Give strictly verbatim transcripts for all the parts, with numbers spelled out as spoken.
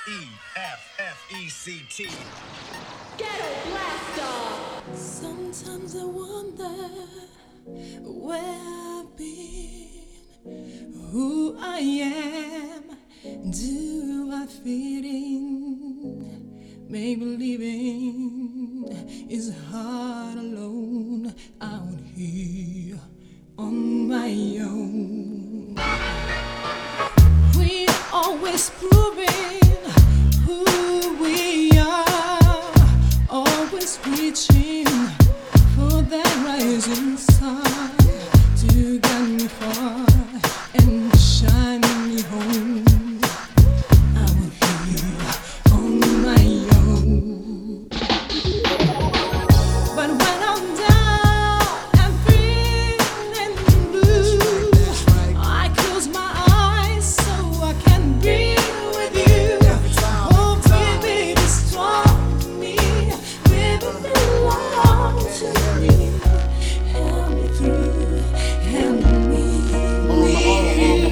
E F F E C T. Ghetto Blaster! Sometimes I wonder where I've been, who I am, do I fit in? Make believing is hard alone out here on my own. We always proving who we are, always reaching for that rising sun to get me far and shine me home. I'm here on my own. But when I'm down and feeling blue, I close my eyes so I can be with you. Oh, baby, be strong for me. Baby, belong to me. Help me through, help me leave.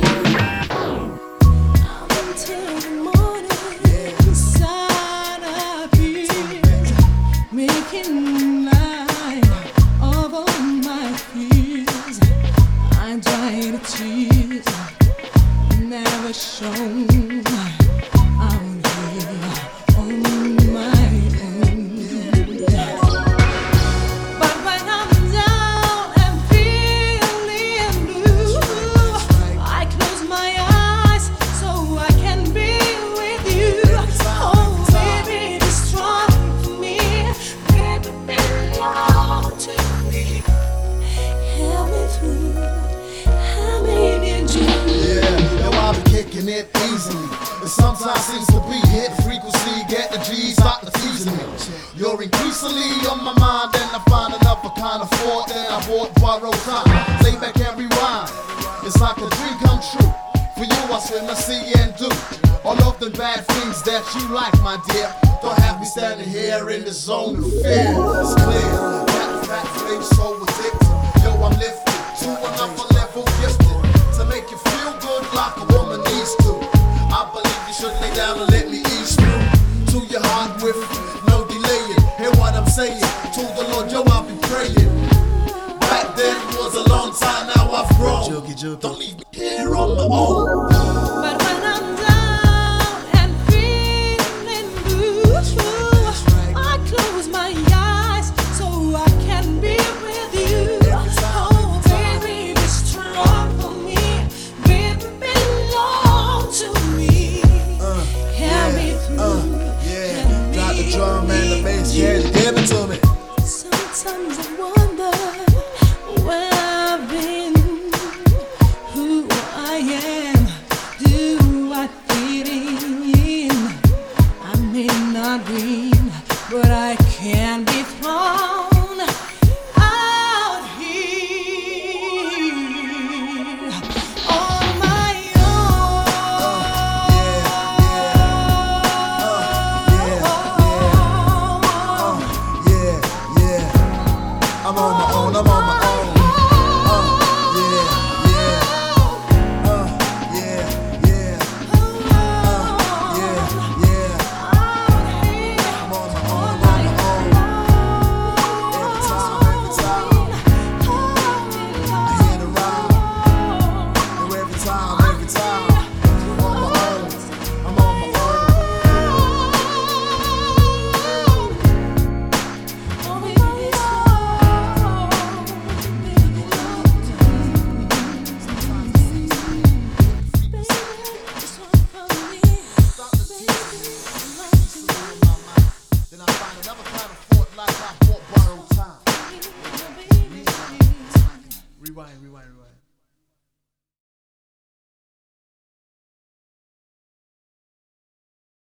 I'm until the morning, inside up here, making light of all my fears. I dry the tears never shown. I'm here on my own. But when I'm down and feeling blue, I close my eyes so I can be with you. Oh, baby, be strong for me. Baby, belong to me. Help me through. I may need you. Yeah, yo, I be kicking it easily. It sometimes seems to be hit frequency, get the G, stop the teasing me. You're increasingly on my mind, and I find another kind of thought. Then I bought borrowed time. Lay back and rewind. It's like a dream come true. For you, I swim, I see and do all of the bad things that you like, my dear. Don't have me standing here in the zone of fear. It's clear, that fat flame so addicted. Yo, I'm lifted to another level, gifted to make you feel good like a woman needs to. I believe you should lay down and let me ease through to your heart with no delaying. Hear what I'm saying? To the Lord, yo, I'll be praying. Back then was a long time, now I've grown. Don't leave me here on my own.